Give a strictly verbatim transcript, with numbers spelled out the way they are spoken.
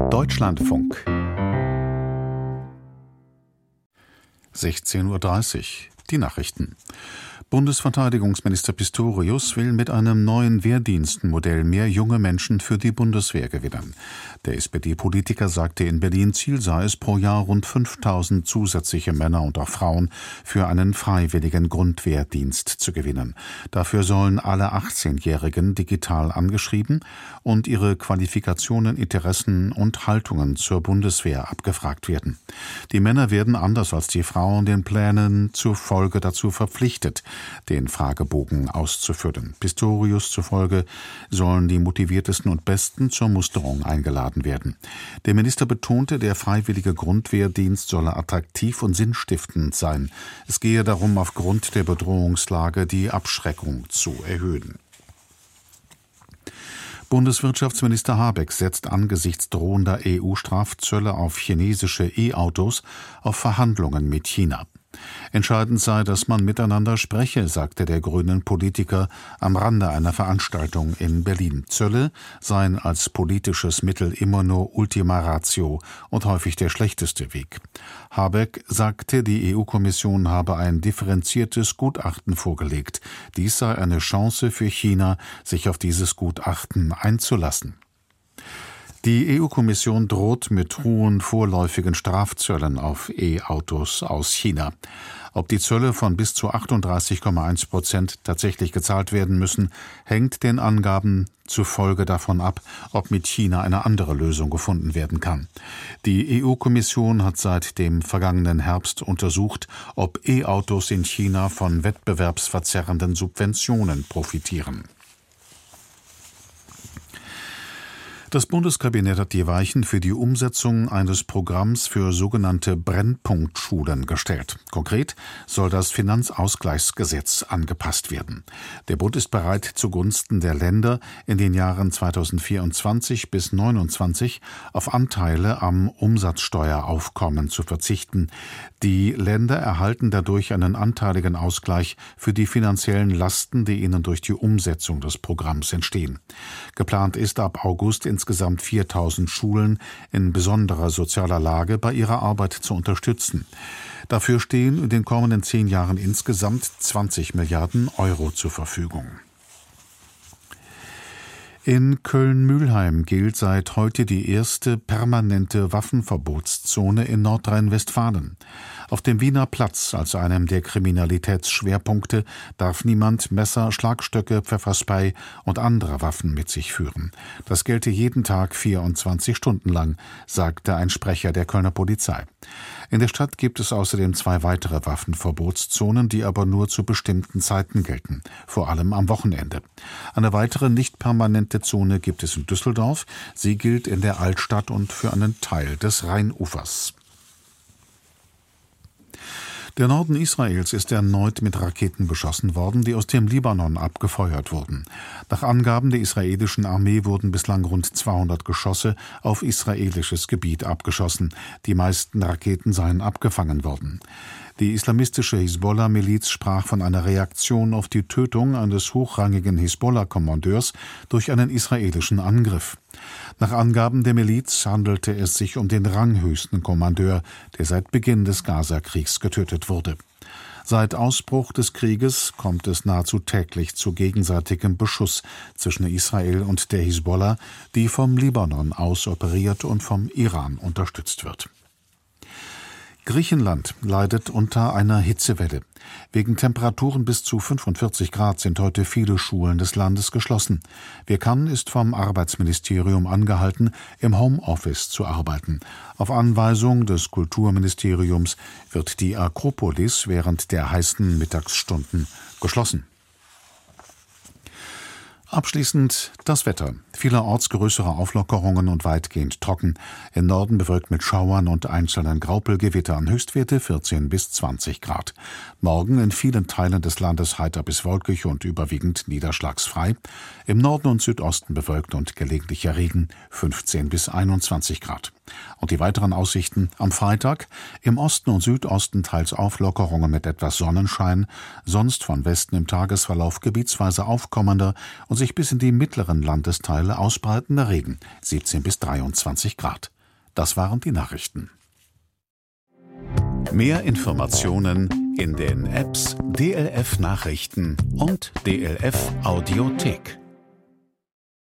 Deutschlandfunk. sechzehn Uhr dreißig. Die Nachrichten. Bundesverteidigungsminister Pistorius will mit einem neuen Wehrdienstenmodell mehr junge Menschen für die Bundeswehr gewinnen. Der S P D-Politiker sagte in Berlin, Ziel sei es, pro Jahr rund fünftausend zusätzliche Männer und auch Frauen für einen freiwilligen Grundwehrdienst zu gewinnen. Dafür sollen alle achtzehnjährigen digital angeschrieben und ihre Qualifikationen, Interessen und Haltungen zur Bundeswehr abgefragt werden. Die Männer werden anders als die Frauen den Plänen zufolge dazu verpflichtet, den Fragebogen auszufüllen. Pistorius zufolge sollen die motiviertesten und besten zur Musterung eingeladen werden. Der Minister betonte, der freiwillige Grundwehrdienst solle attraktiv und sinnstiftend sein. Es gehe darum, aufgrund der Bedrohungslage die Abschreckung zu erhöhen. Bundeswirtschaftsminister Habeck setzt angesichts drohender E U-Strafzölle auf chinesische E-Autos auf Verhandlungen mit China. Entscheidend sei, dass man miteinander spreche, sagte der grünen Politiker am Rande einer Veranstaltung in Berlin. Zölle seien als politisches Mittel immer nur Ultima Ratio und häufig der schlechteste Weg. Habeck sagte, die E U-Kommission habe ein differenziertes Gutachten vorgelegt. Dies sei eine Chance für China, sich auf dieses Gutachten einzulassen. Die E U-Kommission droht mit hohen vorläufigen Strafzöllen auf E-Autos aus China. Ob die Zölle von bis zu achtunddreißig Komma eins Prozent tatsächlich gezahlt werden müssen, hängt den Angaben zufolge davon ab, ob mit China eine andere Lösung gefunden werden kann. Die E U-Kommission hat seit dem vergangenen Herbst untersucht, ob E-Autos in China von wettbewerbsverzerrenden Subventionen profitieren. Das Bundeskabinett hat die Weichen für die Umsetzung eines Programms für sogenannte Brennpunktschulen gestellt. Konkret soll das Finanzausgleichsgesetz angepasst werden. Der Bund ist bereit, zugunsten der Länder in den Jahren zweitausendvierundzwanzig bis zweitausendneunundzwanzig auf Anteile am Umsatzsteueraufkommen zu verzichten. Die Länder erhalten dadurch einen anteiligen Ausgleich für die finanziellen Lasten, die ihnen durch die Umsetzung des Programms entstehen. Geplant ist ab August in insgesamt viertausend Schulen in besonderer sozialer Lage bei ihrer Arbeit zu unterstützen. Dafür stehen in den kommenden zehn Jahren insgesamt zwanzig Milliarden Euro zur Verfügung. In Köln-Mülheim gilt seit heute die erste permanente Waffenverbotszone in Nordrhein-Westfalen. Auf dem Wiener Platz, als einem der Kriminalitätsschwerpunkte, darf niemand Messer, Schlagstöcke, Pfefferspray und andere Waffen mit sich führen. Das gelte jeden Tag vierundzwanzig Stunden lang, sagte ein Sprecher der Kölner Polizei. In der Stadt gibt es außerdem zwei weitere Waffenverbotszonen, die aber nur zu bestimmten Zeiten gelten, vor allem am Wochenende. Eine weitere nicht permanente Zone gibt es in Düsseldorf. Sie gilt in der Altstadt und für einen Teil des Rheinufers. Der Norden Israels ist erneut mit Raketen beschossen worden, die aus dem Libanon abgefeuert wurden. Nach Angaben der israelischen Armee wurden bislang rund zweihundert Geschosse auf israelisches Gebiet abgeschossen. Die meisten Raketen seien abgefangen worden. Die islamistische Hisbollah-Miliz sprach von einer Reaktion auf die Tötung eines hochrangigen Hisbollah-Kommandeurs durch einen israelischen Angriff. Nach Angaben der Miliz handelte es sich um den ranghöchsten Kommandeur, der seit Beginn des Gaza-Kriegs getötet wurde. Seit Ausbruch des Krieges kommt es nahezu täglich zu gegenseitigem Beschuss zwischen Israel und der Hisbollah, die vom Libanon aus operiert und vom Iran unterstützt wird. Griechenland leidet unter einer Hitzewelle. Wegen Temperaturen bis zu fünfundvierzig Grad sind heute viele Schulen des Landes geschlossen. Wer kann, ist vom Arbeitsministerium angehalten, im Homeoffice zu arbeiten. Auf Anweisung des Kulturministeriums wird die Akropolis während der heißen Mittagsstunden geschlossen. Abschließend das Wetter. Vielerorts größere Auflockerungen und weitgehend trocken. Im Norden bewölkt mit Schauern und einzelnen Graupelgewittern. Höchstwerte vierzehn bis zwanzig Grad. Morgen in vielen Teilen des Landes heiter bis wolkig und überwiegend niederschlagsfrei. Im Norden und Südosten bewölkt und gelegentlicher Regen. fünfzehn bis einundzwanzig Grad. Und die weiteren Aussichten am Freitag. Im Osten und Südosten teils Auflockerungen mit etwas Sonnenschein. Sonst von Westen im Tagesverlauf gebietsweise aufkommender und sich bis in die mittleren Landesteile ausbreitender Regen, siebzehn bis dreiundzwanzig Grad. Das waren die Nachrichten. Mehr Informationen in den Apps D L F Nachrichten und D L F Audiothek.